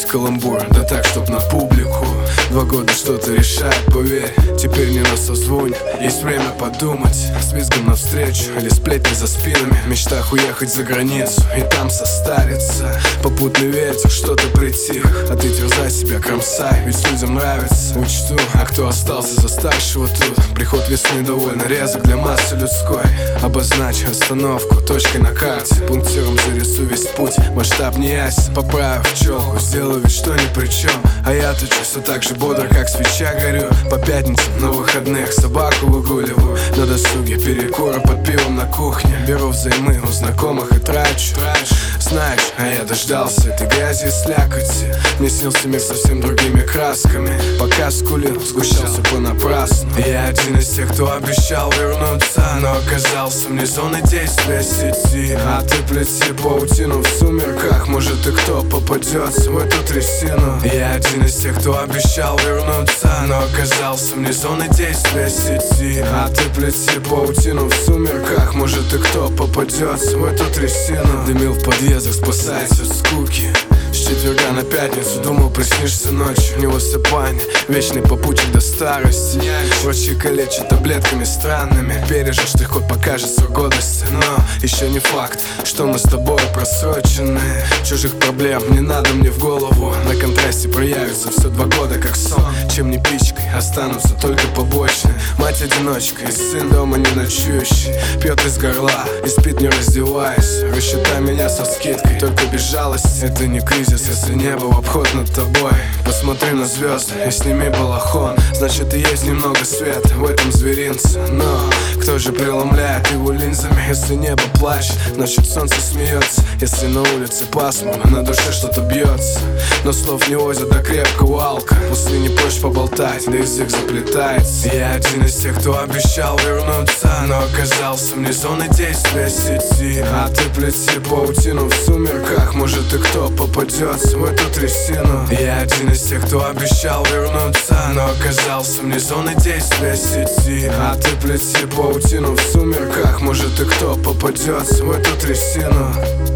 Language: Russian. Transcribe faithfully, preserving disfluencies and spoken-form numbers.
каламбур, да так, чтоб на публику. Два года что-то решает, поверь, теперь не на созвоне. Есть время подумать, с визгом навстречу или сплетни за спинами. В мечтах уехать за границу и там состариться. Попутный ветер, что-то притих, а ты терзай себя, кромсай, ведь людям нравится. Учту, а кто остался за старшего тут? Приход весны довольно резок для массы людской. Обозначь остановку точкой на карте, пунктиром зарисуй весь путь, масштаб не ясен. Поправив челку, сделаю вид, что ни при чем, а я тучу все так же бодро, как свеча горю. По пятницам на выходных собаку выгуливаю, на досуге перекуры под пивом на кухне. Беру взаймы у знакомых и трачу. Знаешь, а я дождался этой грязи и слякоти. Мне снился мир совсем другими красками. Пока скулил, сгущался понапрасну. Я один из тех, кто обещал вернуться, но оказался вне зоны действия сети. А ты плети паутину в сумерках, может и кто попадется в эту трясину. Я один из тех, кто обещал вернуться, но оказался вне зоны действия сети. А ты плети паутину в сумерках, может и кто попадется в эту трясину. Дымил в подъездах, спасаясь от скуки. С четверга на пятницу думал, приснишься ночью. Невысыпание, вечный попутчик до старости. Врачи калечат таблетками странными. Пережишь, ты хоть покажет срок годности, но еще не факт, что мы с тобой просрочены. Чужих проблем не надо мне в голову. На контрасте проявится все два года как сон. Чем не пичкой, останутся только побочные. Мать-одиночка и сын дома не ночующий. Пьет из горла и спит не раздеваясь. Рассчитай меня со скидкой, только без жалости. Это не кризис, если небо в обход над тобой. Посмотри на звезды и сними балахон. Значит и есть немного света в этом зверинце. Но кто же преломляет его линзами? Если небо плачет, значит солнце смеется. Если на улице пасмурно, на душе что-то бьется. Но слов не возят до крепкого алка. После не прочь поболтать, да язык заплетается. Я один из тех, кто обещал вернуться, но оказался вне зоны действия сети. А ты плети паутину в сумерках, может и кто попадется в эту трясину. Я один из тех, кто обещал вернуться, но оказался вне зоны действия сети. А ты плети паутину в сумерках, может и кто попадется в эту трясину.